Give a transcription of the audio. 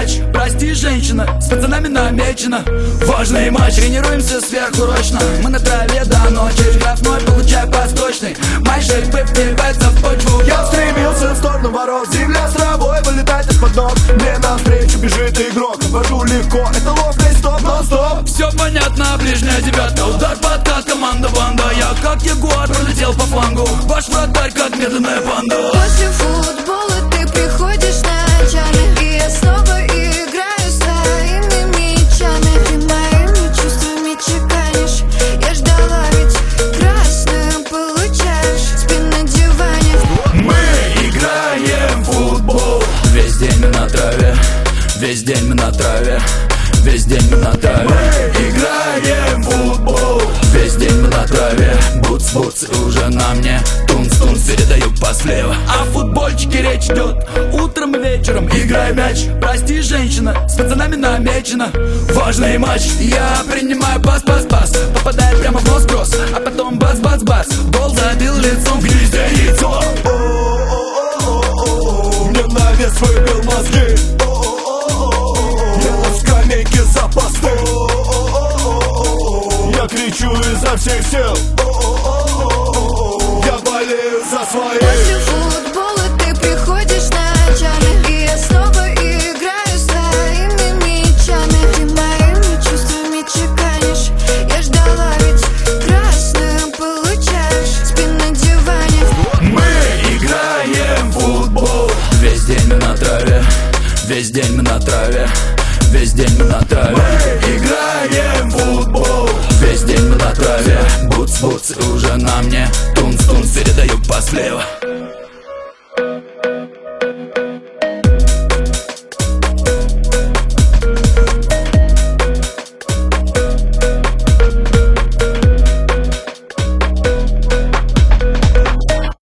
мяч, прости, женщина, с пацанами намечено важный матч. Тренируемся сверхурочно, мы на траве до ночи. Штрафной получай восточный, мои шельпы впиваются в почву. Я стремился в сторону ворот, земля с травой вылетает из-под ног. Мне навстречу бежит игрок, обхожу легко, это ловкость стоп, нон-стоп. Все понятно, ближняя девятка, удар, подкат, команда, банда. Я как ягуар пролетел по флангу, ваш вратарь как медленная панда. После футбола ты приходишь ночами, и я снова играю с твоими мячами. Ты моими чувствами чеканишь, я ждала, ведь красную получаешь. Спин на диване. Мы играем в футбол. Весь день мы на траве, весь день мы на траве, весь день мы на траве. Мы играем в футбол. Весь день мы на траве, буц-буц, и уже на мне тунц-тунц, передаю пас влево. А в футбольчике речь идет утром и вечером. Играй мяч, прости, женщина, с пацанами намечено важный матч. Я принимаю пас-пас-пас, попадает прямо в нос-кросс, а потом бац-бац-бац, гол забил лицом в гнезде яйцо. Мне на вес выбил мозги. Я на скамейке запасных. Я кричу изо всех сил. Я болею за своих. После футбола ты приходишь ночами, и я снова играю с твоими мячами. Ты моими чувствами чеканишь, я ждала, ведь красную получаешь. Спин на диване. Мы играем в футбол. Весь день мы на траве, весь день мы на траве, весь день мы на траве. Мы играем в футбол. Весь день мы на траве, буц-буц, и уже на мне тунц-тунц, передаю пас влево.